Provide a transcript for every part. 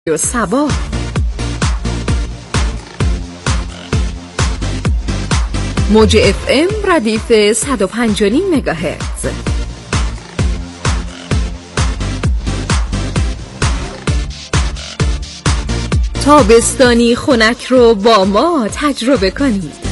سبا موج FM ردیف 105.5 مگاهرتز. تابستانی خنک رو با ما تجربه کنید.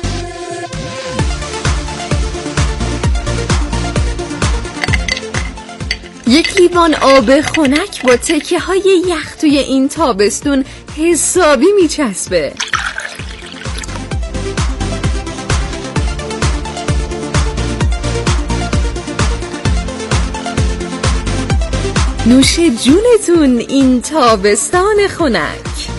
یک لیوان آب خنک با تکه های یخ توی این تابستون حسابی میچسبه. نوش جونتون این تابستان خنک.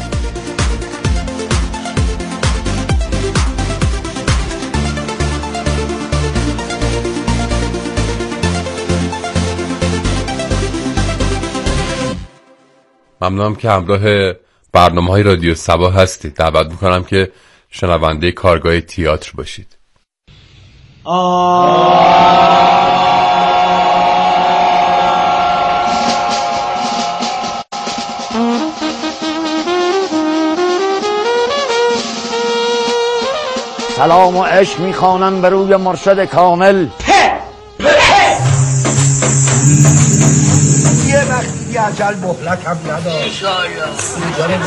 ممنونم که همراه برنامه‌های رادیو سبا هستید. دعوت میکنم که شنونده کارگاه تئاتر باشید. سلام و عشق میخوانم به روی مرشد کامل. یه وقتی اجل مهلت هم نداشت. انشاءالله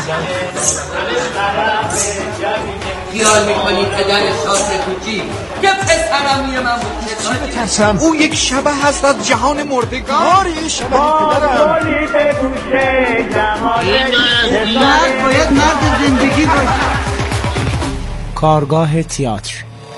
خیال میکنی پدر شاطر کوچی یه پسرم میره من بترسم او یک شبه هست از جهان مردگار. یه شبه پدرم مرد باید مرد زندگی باشه. کارگاه تئاتر.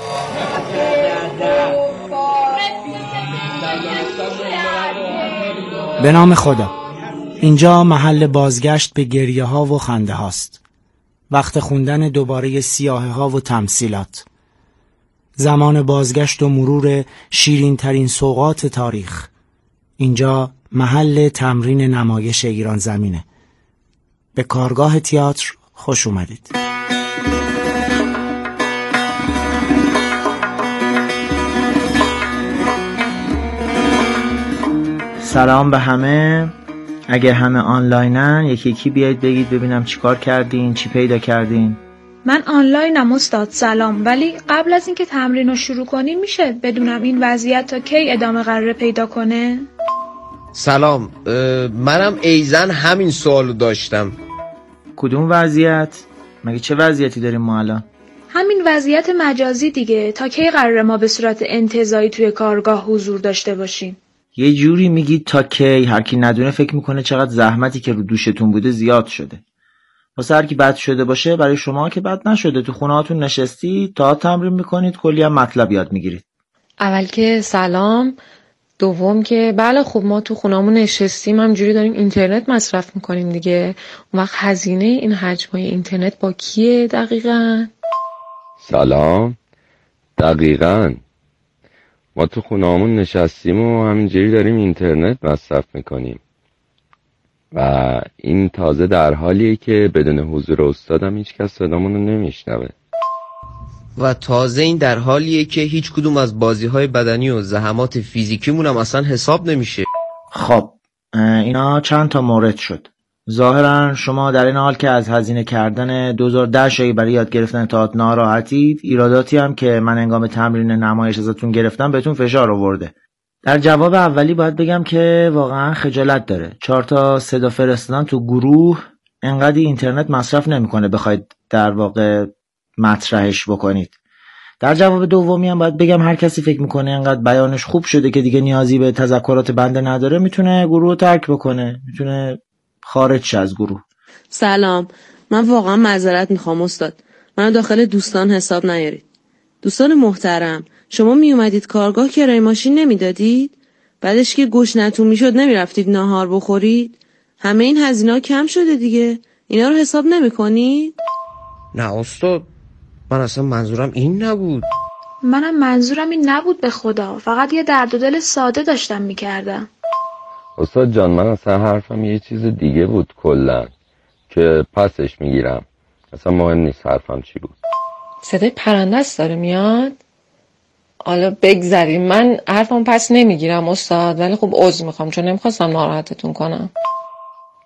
به نام خدا. اینجا محل بازگشت به گریه ها و خنده هاست. وقت خوندن دوباره سیاهه ها و تمثیلات. زمان بازگشت و مرور شیرین ترین سوغات تاریخ. اینجا محل تمرین نمایش ایران زمینه. به کارگاه تئاتر خوش اومدید. سلام به همه. اگه همه آنلاینن یکی یکی بیایید بگید ببینم چیکار کردین، چی پیدا کردین. من آنلاینم استاد. سلام. ولی قبل از اینکه تمرین رو شروع کنیم میشه بدونم این وضعیت تا کی ادامه قراره پیدا کنه؟ سلام، منم ایزن همین سوالو داشتم. کدوم وضعیت؟ مگه چه وضعیتی داریم ما الان؟ همین وضعیت مجازی دیگه. تا کی قراره ما به صورت انتزاعی توی کارگاه حضور داشته باشیم؟ یه جوری میگید تا کی؟ هر کی ندونه فکر میکنه چقدر زحمتی که رو دوشتون بوده زیاد شده. واسه هر کی بد شده باشه، برای شما که بد نشده. تو خونه هاتون نشستی تا تمرین میکنید، کلی هم مطلب یاد میگیرید. اول که سلام. دوم که بله خب ما تو خونه‌مون نشستیم همجوری داریم اینترنت مصرف میکنیم دیگه. اون وقت هزینه این حجمای اینترنت با کیه دقیقاً؟ سلام. دقیقاً ما تو خونه‌مون نشستیم و همینجوری داریم اینترنت مصرف میکنیم و این تازه در حالیه که بدون حضور استادم هیچ کس صدامونو نمیشنوه و تازه این در حالیه که هیچ کدوم از بازی‌های بدنی و زحمات فیزیکیمون هم اصلا حساب نمیشه. خب اینا چند تا مورد شد. ظاهرا شما در این حال که از هزینه کردن 2010 شایی برای یاد گرفتن تئاتر ناراحتید، ایراداتی هم که من هنگام تمرین نمایش ازتون گرفتم بهتون فشار آورده. در جواب اولی باید بگم که واقعا خجالت داره. 4 تا صدا فرستادن تو گروه انقدر اینترنت مصرف نمیکنه بخواید در واقع مطرحش بکنید. در جواب دومی هم باید بگم هر کسی فکر میکنه انقدر بیانش خوب شده که دیگه نیازی به تذکرات بنده نداره، میتونه گروه رو ترک بکنه، میتونه خارج شه از گروه. سلام. من واقعا معذرت میخوام استاد. من داخل دوستان حساب نیارید. دوستان محترم، شما می اومدید کارگاه کرایه ماشین نمیدادید؟ بعدش که گشنتون میشد نمیرفتید ناهار بخورید؟ همه این هزینه‌ها کم شده دیگه. اینا رو حساب نمیکنید؟ نه استاد، من اصلا منظورم این نبود. منم منظورم این نبود به خدا. فقط یه درد و دل ساده داشتم میکردم. استاد جان، من اصلا حرفم یه چیز دیگه بود کلا که پسش میگیرم. اصلا مهم نیست حرفم چی بود. صدای پرنده است داره میاد. حالا بگذاریم، من حرفم پس نمیگیرم استاد، ولی خب عذر میخوام چون نمیخواستم ناراحتتون کنم.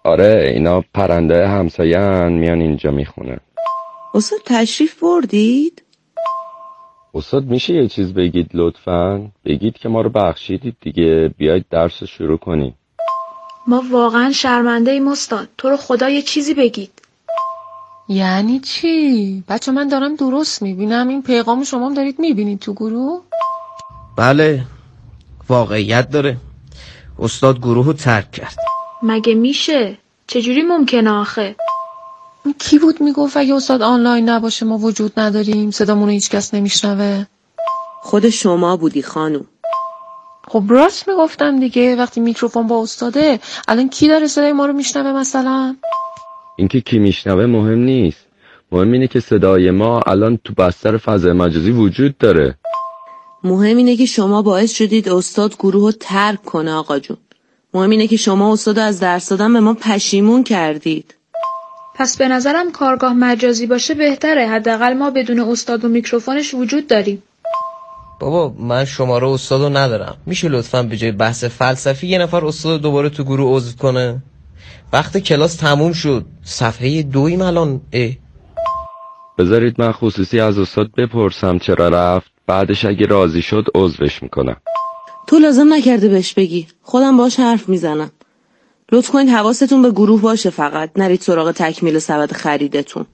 آره اینا پرنده همسایه‌ان میان اینجا میخونن. استاد تشریف بردید؟ استاد میشه یه چیز بگید لطفاً؟ بگید که ما رو بخشیدید دیگه، بیاید درس شروع کنیم. ما واقعا شرمنده ایم استاد، تو رو خدا یه چیزی بگید. یعنی چی؟ بچه من دارم درست میبینم؟ این پیغام شما هم دارید میبینید تو گروه؟ بله واقعیت داره. استاد گروه رو ترک کرد. مگه میشه؟ چجوری ممکنه آخه؟ کی بود میگفت اگه استاد آنلاین نباشه ما وجود نداریم، صدامونو هیچ کس نمیشنوه؟ خود شما بودی خانوم. خب راست میگفتم دیگه، وقتی میکروفون با استاده الان کی داره صدای ما رو میشنوه مثلا؟ اینکه کی میشنوه مهم نیست، مهم اینه که صدای ما الان تو بستر فضای مجازی وجود داره. مهم اینه که شما باعث شدید استاد گروه رو ترک کنه آقا جون. مهم اینه که شما استاد از درس دادن به ما پشیمون کردید. پس به نظرم کارگاه مجازی باشه بهتره، حداقل ما بدون استاد و میکروفونش وجود داریم. بابا من شماره استادو ندارم، میشه لطفاً به جای بحث فلسفی یه نفر استاد دوباره تو گروه عضو کنه؟ وقت کلاس تموم شد، صفحه 2 الان. بذارید من خصوصی از استاد بپرسم چرا رفت، بعدش اگه راضی شد عضوش میکنم. تو لازم نکرده بهش بگی، خودم باش حرف میزنم. لطف کنید حواستون به گروه باشه، فقط نرید سراغ تکمیل سبد خریدتون.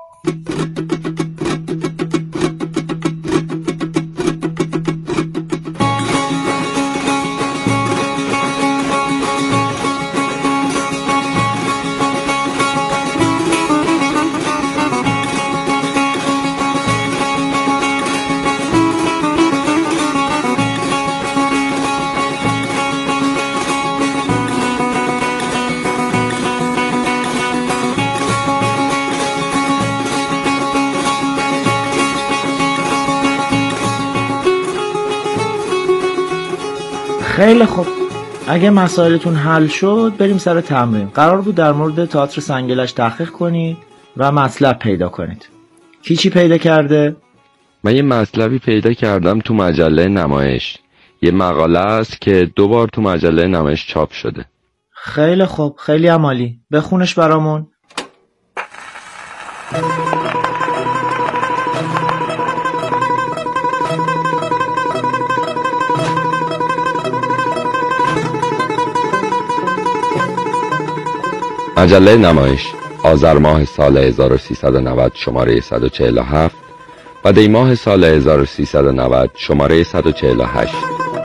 خیلی خوب، اگه مسائلتون حل شد بریم سر تمرین. قرار بود در مورد تئاتر سنگلج تحقیق کنید و مطلب پیدا کنید. کی چی پیدا کرده؟ من یه مطلبی پیدا کردم تو مجله نمایش. یه مقاله است که 2 بار تو مجله نمایش چاپ شده. خیلی خوب، خیلی عالی. بخونش برامون. مجله نمایش، آذر ماه سال 1390 شماره 147 و دی ماه سال 1390 شماره 148.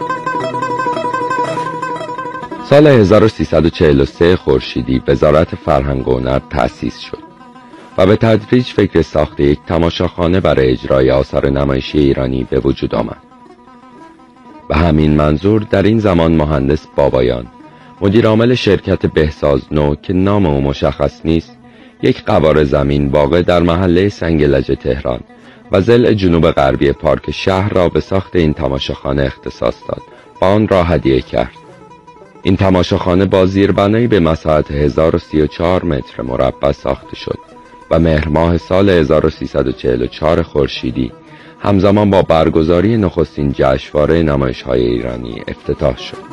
سال 1343 خورشیدی وزارت فرهنگ و هنر تأسیس شد و به تدریج فکر ساخت یک تماشاخانه برای اجرای آثار نمایشی ایرانی به وجود آمد. به همین منظور در این زمان مهندس بابایان، مدیر عامل شرکت بهساز نو که نام او مشخص نیست، یک قواره زمین واقع در محله سنگلج تهران و ضلع جنوب غربی پارک شهر را به ساخت این تماشاخانه اختصاص داد و آن را هدیه کرد. این تماشاخانه با زیربنایی به مساحت 1034 متر مربع ساخته شد و مهر ماه سال 1344 خورشیدی همزمان با برگزاری نخستین جشنواره نمایش‌های ایرانی افتتاح شد.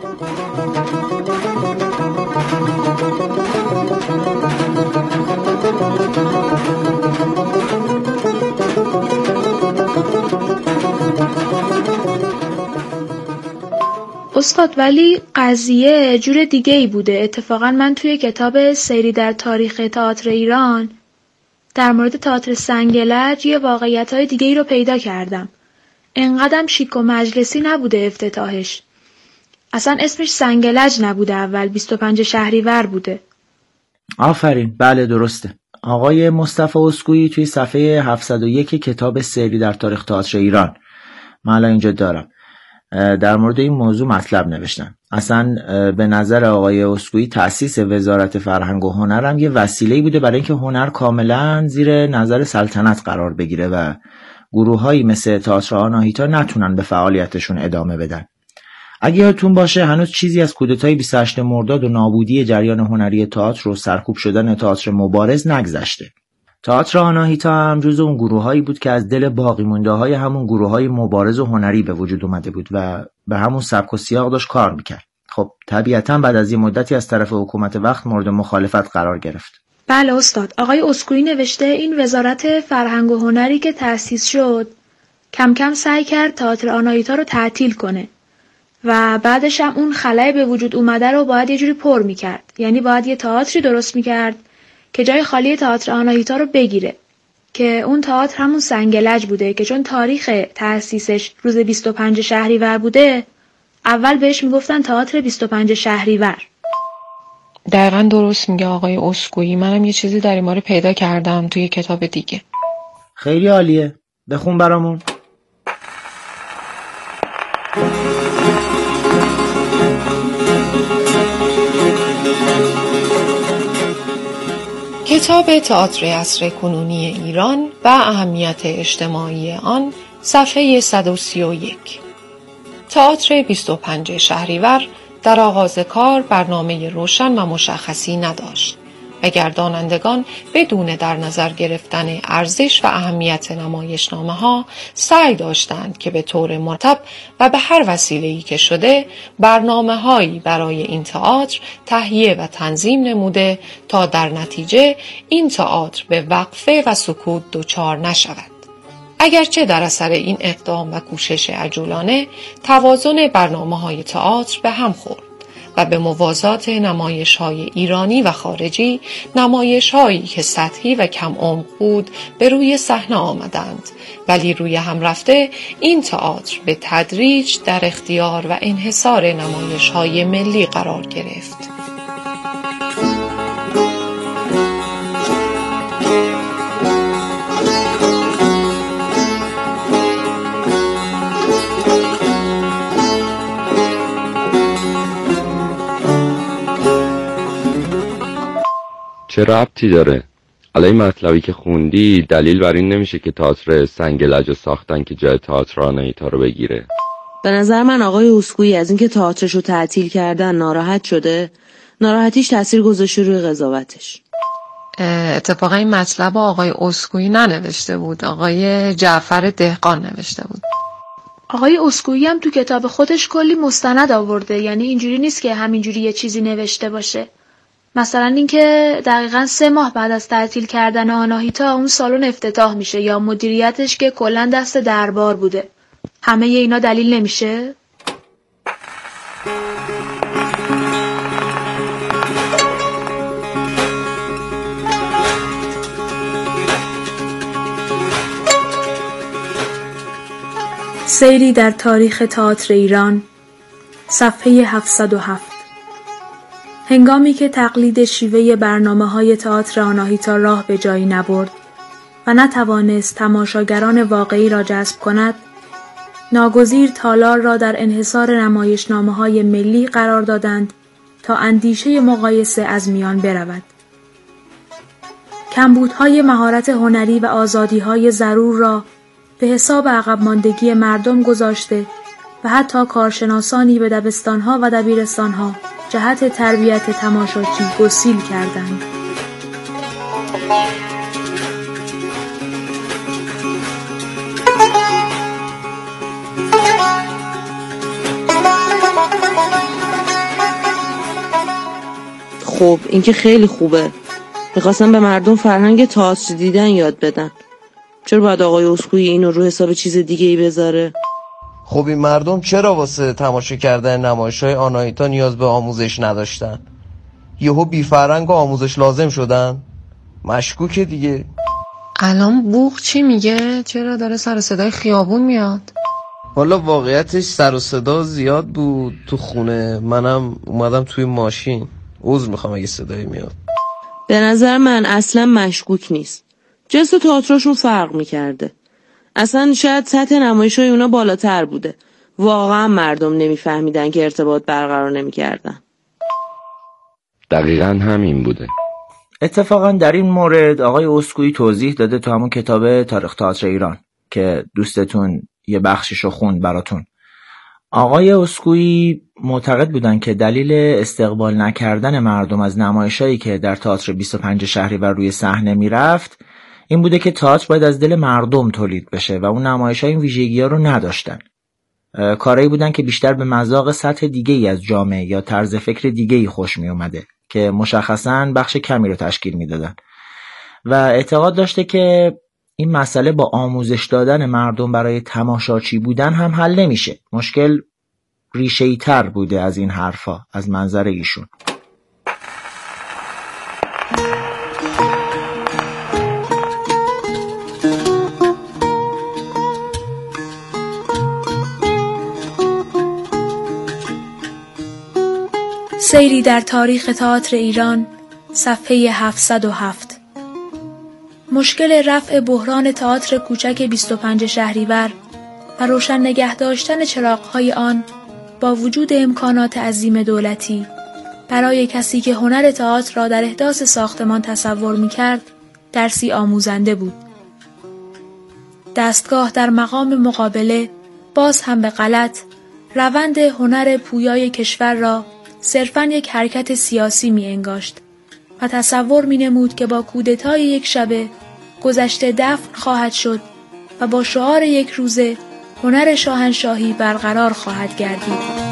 استاد ولی قضیه جور دیگه ای بوده. اتفاقا من توی کتاب سیری در تاریخ تئاتر ایران در مورد تئاتر سنگلج یه واقعیت‌های دیگه ای رو پیدا کردم. انقدرم شیک و مجلسی نبوده افتتاحش. اصلا اسمش سنگلج نبوده، اول 25 شهریور بوده. آفرین، بله درسته. آقای مصطفی اسکویی توی صفحه 701 کتاب سیری در تاریخ تئاتر ایران، من الان اینجا دارم، در مورد این موضوع مطلب نوشتن. اصلا به نظر آقای اسکویی تأسیس وزارت فرهنگ و هنر هم یه وسیله‌ای بوده برای اینکه هنر کاملا زیر نظر سلطنت قرار بگیره و گروه‌هایی مثل تئاتر آناهیتا نتونن به فعالیتشون ادامه بدن. اگه یادتون باشه هنوز چیزی از کودتای 28 مرداد و نابودی جریان هنری تئاتر و سرکوب شدن تئاتر مبارز نگذشته. تئاتر آناهیتا هم جزو اون گروهایی بود که از دل باقی مونده های همون گروههای مبارز و هنری به وجود اومده بود و به همون سبک و سیاق داشت کار میکرد. خب طبیعتا بعد از یه مدتی از طرف حکومت وقت مورد مخالفت قرار گرفت. بله استاد، آقای اسکوئی نوشته این وزارت فرهنگ و هنری که تأسیس شد کم کم سعی کرد تئاتر آناهیتا رو تعطیل کنه و بعدش هم اون خلأ به وجود اومده رو باید یه جوری پر میکرد. یعنی باید یه تئاتری درست میکرد که جای خالی تئاتر آناهیتا رو بگیره، که اون تئاتر همون سنگلج بوده که چون تاریخ تأسیسش روز 25 شهریور بوده اول بهش میگفتن تئاتر 25 شهریور. دقیقاً درست میگه آقای اسکوئی. منم یه چیزی در این مورد پیدا کردم توی کتاب دیگه. خیلی عالیه، بخون برامون. کتاب تئاتر عصر کنونی ایران و اهمیت اجتماعی آن، صفحه 131. تئاتر 25 شهریور در آغاز کار برنامه روشن و مشخصی نداشت و گردانندگان بدون در نظر گرفتن ارزش و اهمیت نمایشنامه‌ها سعی داشتند که به طور مرتب و به هر وسیله‌ای که شده برنامه‌هایی برای این تئاتر تهیه و تنظیم نموده تا در نتیجه این تئاتر به وقفه و سکوت دچار نشود. اگرچه در اثر این اقدام و کوشش عجولانه توازن برنامه‌های تئاتر به هم خورد و به موازات نمایش‌های ایرانی و خارجی، نمایش‌هایی که سطحی و کم عمق بود به روی صحنه آمدند، ولی روی هم رفته این تئاتر به تدریج در اختیار و انحصار نمایش‌های ملی قرار گرفت. چه ربطی داره؟ الان مطلبی که خوندی دلیل بر این نمیشه که تئاتر سنگلج ساختن که جای تئاتر آناهیتا رو بگیره. به نظر من آقای اسکوئی از اینکه تئاترش رو تعطیل کردن ناراحت شده. ناراحتیش تاثیر گذاشته روی قضاوتش. اتفاقا این مطلب آقای اسکوئی ننوشته بود، آقای جعفر دهقان نوشته بود. آقای اسکوئی هم تو کتاب خودش کلی مستند آورده، یعنی اینجوری نیست که همینجوری یه چیزی نوشته باشه. مثلا اینکه دقیقاً 3 ماه بعد از تعطیل کردن آناهیتا اون سالن افتتاح میشه، یا مدیریتش که کلاً دست دربار بوده. همه اینا دلیل نمیشه؟ سیری در تاریخ تئاتر ایران، صفحه 707. هنگامی که تقلید شیوه برنامه‌های تئاتر آناهیتا راه به جایی نبرد و نتوانست تماشاگران واقعی را جذب کند، ناگزیر تالار را در انحصار نمایشنامه‌های ملی قرار دادند تا اندیشه مقایسه از میان برود. کمبودهای مهارت هنری و آزادی‌های ضرور را به حساب عقب ماندگی مردم گذاشته و حتی کارشناسانی به دبستان‌ها و دبیرستان‌ها جهت تربیت تماشاچی گسیل کردند. خب این که خیلی خوبه. میخواستم به مردم فرهنگ تئاتر دیدن یاد بدن. چرا باید آقای اسکوئی اینو رو حساب چیز دیگه ای بذاره؟ خب این مردم چرا واسه تماشا کردن نمایش‌های آناهیتا نیاز به آموزش نداشتن؟ یهو بی فرهنگ و آموزش لازم شدن؟ مشکوکه دیگه. الان بوق چی میگه؟ چرا داره سر و صدای خیابون میاد؟ والا واقعیتش سر و صدا زیاد بود تو خونه، منم اومدم توی ماشین. عذر میخوام اگه صدایی میاد. به نظر من اصلا مشکوک نیست. جنس و تئاترشون فرق میکرده. اصلا شاید سطح نمایش‌های اونا بالاتر بوده. واقعا مردم نمیفهمیدن که ارتباط برقرار نمیکردن. دقیقاً همین بوده. اتفاقا در این مورد آقای اسکوئی توضیح داده تو همون کتاب تاریخ تئاتر ایران که دوستتون یه بخششو خوند براتون. آقای اسکوئی معتقد بودن که دلیل استقبال نکردن مردم از نمایشایی که در تئاتر 25 شهریور روی صحنه میرفت این بوده که تئاتر باید از دل مردم تولید بشه و اون نمایش‌ها این ویژگی‌ها رو نداشتن. کارهایی بودن که بیشتر به مذاق سطح دیگه‌ای از جامعه یا طرز فکر دیگه‌ای خوش می اومده که مشخصاً بخش کمی رو تشکیل میدادن و اعتقاد داشته که این مسئله با آموزش دادن مردم برای تماشاچی بودن هم حل نمیشه. مشکل ریشه‌ای تر بوده از این حرفا از منظر ایشون. سیری در تاریخ تئاتر ایران، صفحه 707. مشکل رفع بحران تئاتر کوچک 25 شهریور و روشن نگه داشتن چراغ‌های آن با وجود امکانات عظیم دولتی برای کسی که هنر تئاتر را در احداث ساختمان تصور می‌کرد، درسی آموزنده بود. دستگاه در مقام مقابله باز هم به غلط روند هنر پویای کشور را صرفاً یک حرکت سیاسی می انگاشت و تصور می نمود که با کودتای یک شبه گذشته دفن خواهد شد و با شعار یک روزه هنر شاهنشاهی برقرار خواهد گردید.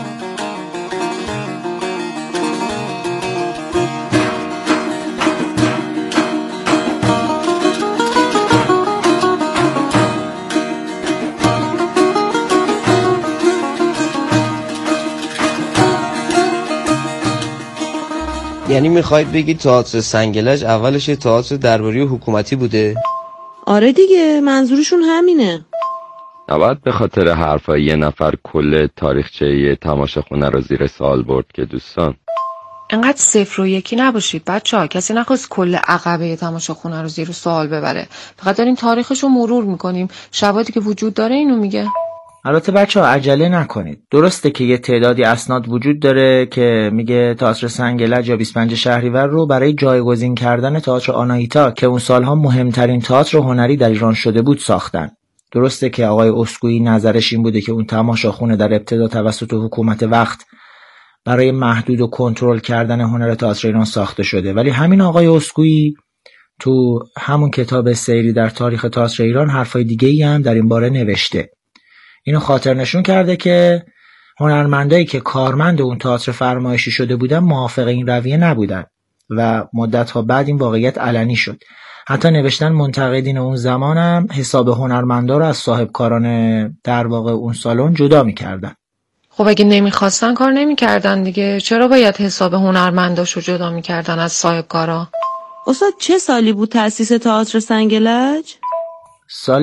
یعنی میخواید بگید تئاتر سنگلج اولش تئاتر درباری حکومتی بوده؟ آره دیگه، منظورشون همینه. نباید به خاطر حرفای یه نفر کل تاریخچه تماشاخونه رو زیر سوال برد که دوستان. انقدر صفر و یکی نباشید بچه‌ها. کسی نخواست کل عقبه تماشاخونه رو زیر سوال ببره. فقط داریم تاریخش رو مرور میکنیم. شواهدی که وجود داره اینو میگه. البته بچه‌ها عجله نکنید. درسته که یه تعدادی اسناد وجود داره که میگه تئاتر سنگلج یا 25 شهریور رو برای جایگزین کردن تئاتر آناهیتا که اون سالها مهمترین تئاتر هنری در ایران شده بود ساختن. درسته که آقای اسکوئی نظرش این بوده که اون تماشاخونه در ابتدا توسط حکومت وقت برای محدود و کنترل کردن هنر تئاتر ایران ساخته شده، ولی همین آقای اسکوئی تو همون کتاب سیری در تاریخ تئاتر ایران حرفای دیگه‌ای هم در این باره نوشته. اینو خاطر نشون کرده که هنرمندایی که کارمند اون تئاتر فرمایشی شده بودن موافق این رویه نبودن و مدت‌ها بعد این واقعیت علنی شد. حتی نوشتن منتقدین اون زمانم حساب هنرمندا رو از صاحبکاران در واقع اون سالن جدا می‌کردن. خب اگه نمیخواستن کار نمی‌کردن دیگه، چرا باید حساب هنرمنداشو جدا می‌کردن از صاحبکارا؟ استاد چه سالی بود تأسیس تئاتر سنگلج؟ سال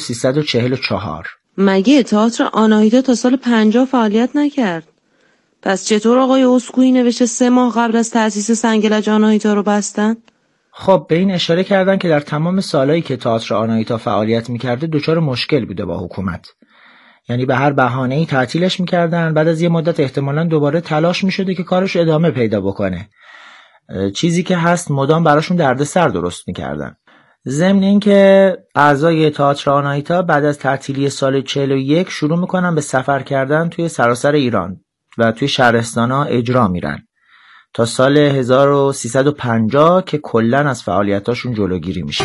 1344. مگه تئاتر آناهیتا تا سال 50 فعالیت نکرد؟ پس چطور آقای اسکوئی نوشته 3 ماه قبل از تأسیس سنگلج آناهیتا رو بستن؟ خب به این اشاره کردن که در تمام سالایی که تئاتر آناهیتا فعالیت میکرده دچار مشکل بوده با حکومت. یعنی به هر بهانه‌ای تعطیلش میکردن، بعد از یه مدت احتمالاً دوباره تلاش میشده که کارش ادامه پیدا بکنه. چیزی که هست مدام براشون دردسر درست میکردن. ضمن این که اعضای تئاتر آناهیتا بعد از تعطیلی سال 41 شروع میکنن به سفر کردن توی سراسر ایران و توی شهرستان‌ها اجرا میرن تا سال 1350 که کلاً از فعالیتاشون جلوگیری میشه.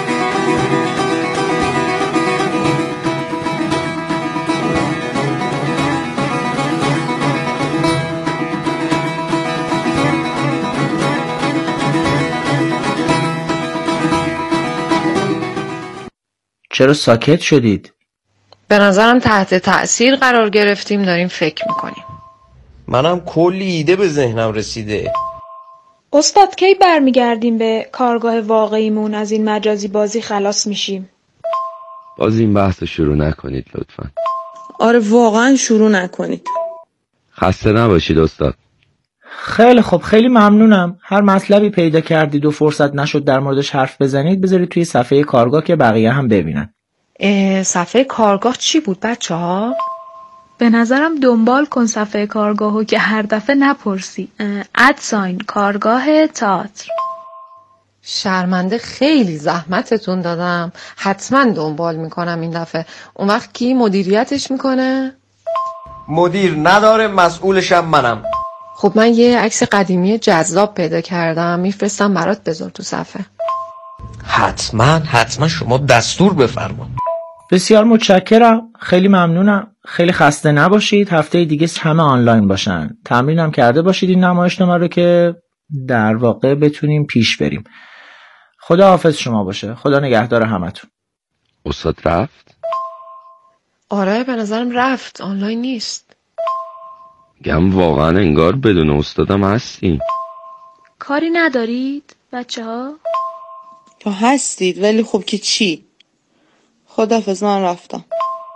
چرا ساکت شدید؟ به نظرم تحت تأثیر قرار گرفتیم، داریم فکر میکنیم. منم کلی ایده به ذهنم رسیده. استاد کی برمیگردیم به کارگاه واقعیمون، از این مجازی بازی خلاص میشیم؟ باز این بحث شروع نکنید لطفا. آره واقعا شروع نکنید. خسته نباشید استاد. خیلی خب، خیلی ممنونم. هر مطلبی پیدا کردید و فرصت نشد در موردش حرف بزنید بذارید توی صفحه کارگاه که بقیه هم ببینن. صفحه کارگاه چی بود بچه‌ها؟ به نظرم دنبال کن صفحه کارگاهو که هر دفعه نپرسی. کارگاه تئاتر. شرمنده، خیلی زحمتتون دادم. حتما دنبال میکنم این دفعه. اون وقت کی مدیریتش میکنه؟ مدیر نداره، مسئولشم منم. خب من یه عکس قدیمی جذاب پیدا کردم، میفرستم برات، بذار تو صفحه. حتما شما دستور بفرما. بسیار متشکرم، خیلی ممنونم. خیلی خسته نباشید. هفته دیگه همه آنلاین باشن. تمرینم کرده باشید این نمایشنامه رو که در واقع بتونیم پیش بریم. خدا حافظ شما باشه. خدا نگهدار همتون. استاد رفت؟ آره به نظرم رفت، آنلاین نیست. گم واقعا انگار بدون استادم هستیم. کاری ندارید بچه‌ها؟ تو هستید ولی خب که چی؟ خداحافظ، من رفتم.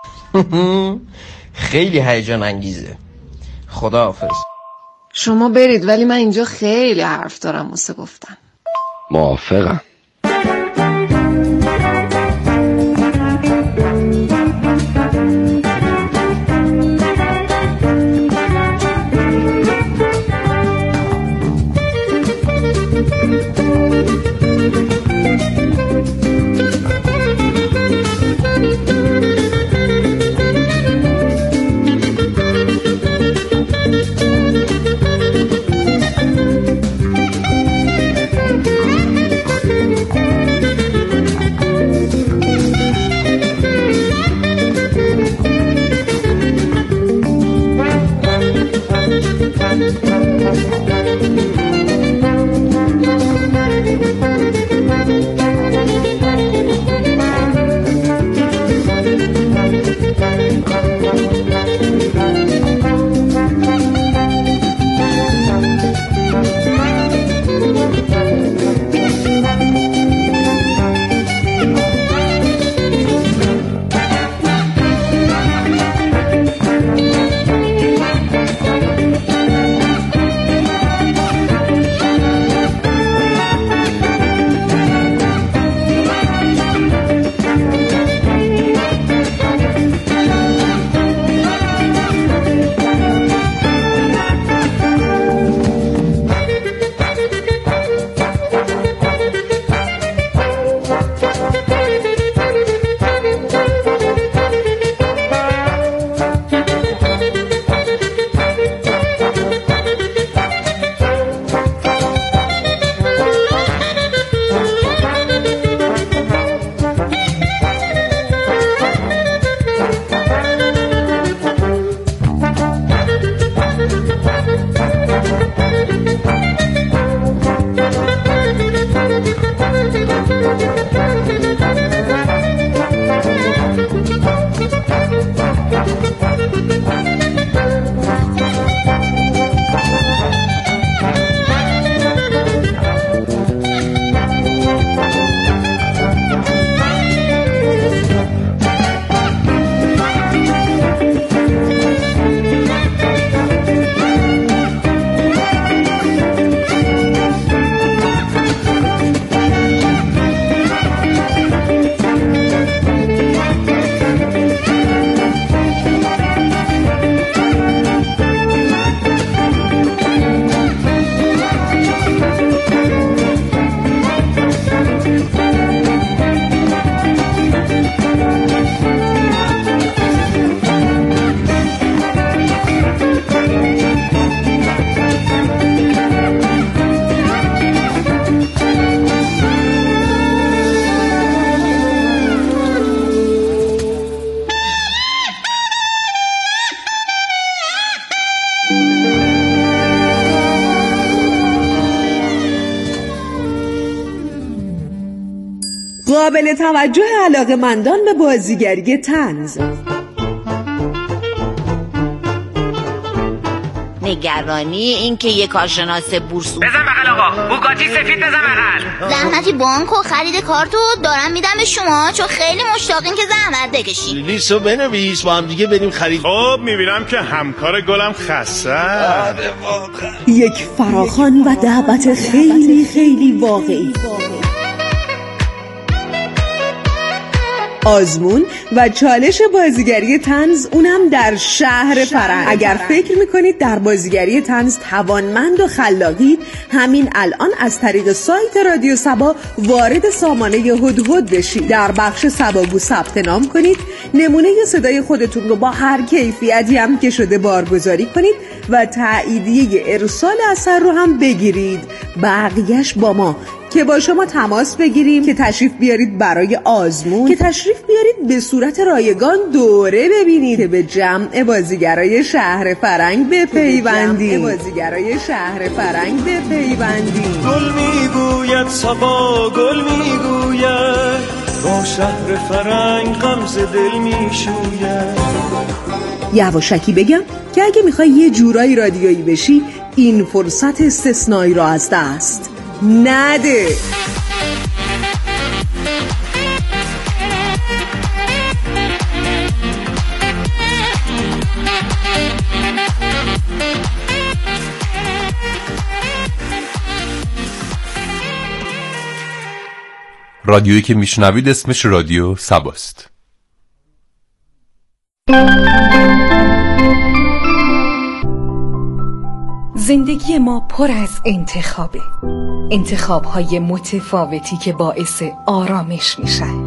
خیلی هیجان انگیزه. خداحافظ. شما برید ولی من اینجا خیلی حرف دارم واسه گفتن. موافقم. قابل توجه علاقه‌مندان به بازیگری طنز. نگرانی این که یک کارشناس بورس بزن بغل آقا، بوگاتی سفید بزن بغل. زحمتی بانک و خرید کارتو دارم میدم به شما چون خیلی مشتاقین که زحمت بکشید. لیستو بنویس با هم دیگه بریم خرید. خب میبینم که همکار گلم خسته. یک فراخوان و دعوت خیلی خیلی واقعی. آزمون و چالش بازیگری طنز، اونم در شهر فرنگ. اگر فکر میکنید در بازیگری طنز توانمند و خلاقید، همین الان از طریق سایت رادیو سبا وارد سامانه هدهد بشید. در بخش سباگو ثبت نام کنید، نمونه صدای خودتون رو با هر کیفیتی هم که شده بارگذاری کنید و تاییدیه ارسال اثر رو هم بگیرید. بقیهش با ما. که با شما تماس بگیریم که تشریف بیارید برای آزمون، که تشریف بیارید به صورت رایگان دوره ببینید، که به جمع بازیگرای شهر فرنگ بپیوندیم. گل میگوید صبا، گل میگوید با شهر فرنگ غمز دل میشوید. یواشکی بگم که اگه میخوای یه جورایی رادیویی بشی، این فرصت استثنایی را از دست نده. رادیویی که میشنوید اسمش رادیو سباست. زندگی ما پر از انتخابه، انتخاب‌های متفاوتی که باعث آرامش میشن،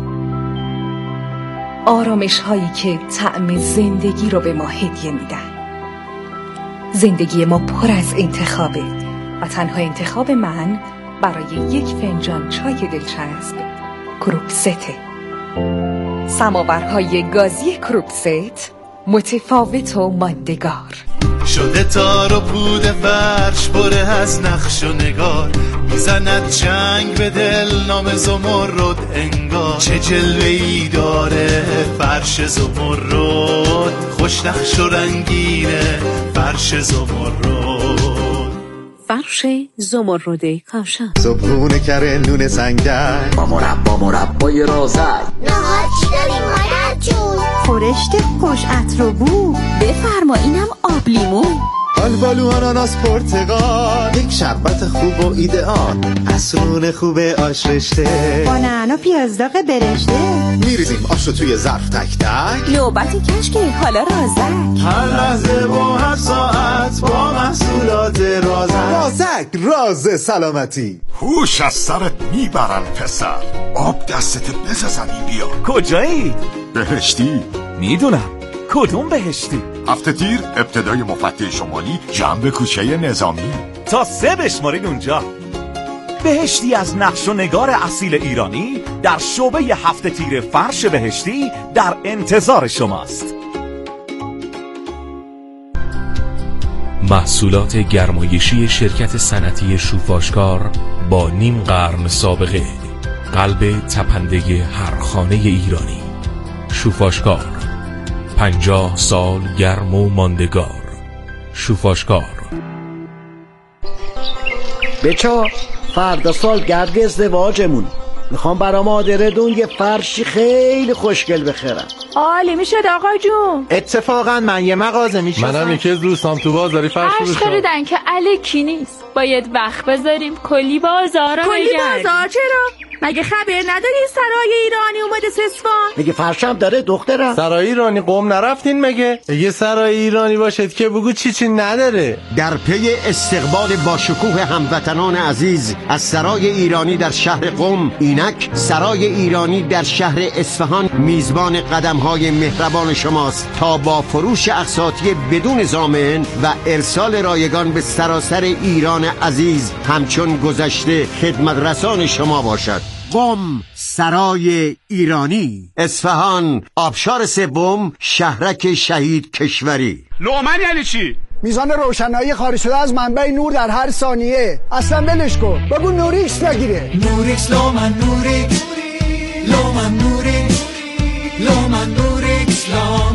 آرامش‌هایی که طعم زندگی رو به ما هدیه میدن. زندگی ما پر از انتخابه و تنها انتخاب من برای یک فنجان چای دلچسب کروکسته. سماورهای گازی کروکست، متفاوت و ماندگار. شده تار و پود فرش بره از نقش و نگار، میزند جنگ به دل نام زمرد انگار. چه جلوه‌ای داره فرش زمرد، خوش نقش و رنگینه فرش زمرد. فرش زمرد کاشان، صبحونه کره نون سنگک با مربای رازک. نهار چی داریم مادر جون؟ خورشت خوش عطر و بو، بفرما اینم آب لیمو. آلبالو آناناس پرتقال، یک شربت خوب و ایدئال. عصرون خوب آش رشته با نعنا پیازداغ برشته. میریزیم آش رو توی ظرف تک تک، نوبت کشک حالا رازک. هر لحظه و هر ساعت با محصولات رازک. راز سلامتی. هوش از سرت میبرن پسر، آب دستت بزه زمین بیا. کجایی؟ بهشتی. میدونم. کدوم بهشتی؟ هفته تیر ابتدای مفتح شمالی جنب کوچه نظامی. تا 3 بشمارید اونجا. بهشتی از نقش و نگار اصیل ایرانی در شعبه هفته تیر فرش بهشتی در انتظار شماست. محصولات گرمایشی شرکت صنعتی شوفاشکار با نیم قرن سابقه، قلب تپنده هر خانه ایرانی. شوفاشکار، 50 سال گرم و ماندگار. شوفاشکار. بچا فردا سال گرد ازدواجمون، میخوام برا مادرتون یه فرشی خیلی خوشگل بخرم. عالی میشه آقا جون. اتفاقا من یه مغازه میشم. منم یکی از دوستام تو بازاری فرش فروشم. خریدن که الکی نیست، باید وقت بذاریم کلی بازار رو بگردیم. کلی بازار چرا؟ مگه خبر نداری سرای ایرانی اومده سسفان؟ مگه فرشم داره دخترم؟ سرای ایرانی قم نرفتین مگه؟ اگه سرای ایرانی باشد که بگو چی نداره. در پی استقبال با شکوه هموطنان عزیز از سرای ایرانی در شهر قم، اینک سرای ایرانی در شهر اصفهان میزبان قدم‌های مهربان شماست تا با فروش اقساطی بدون ضامن و ارسال رایگان به سراسر ایران عزیز همچون گذشته خدمت رسان شما باشد. قم، سرای ایرانی، اصفهان، آبشار سوم، شهرک شهید کشوری. لومن یعنی چی؟ میزان روشنایی خارج شده از منبع نور در هر ثانیه. اصلا ولش کن، بگو نوریکس بگیره. نوریکس لومن نوریکس، لومن نوریکس، لومن نوریکس لام،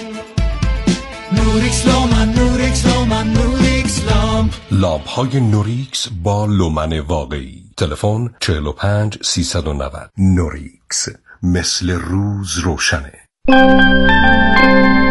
نوریکس لومن نوریکس، لومن نوریکس لام. لامپ های نوریکس با لومن واقعی. تلفن 45 390. نوریکس، مثل روز روشنه.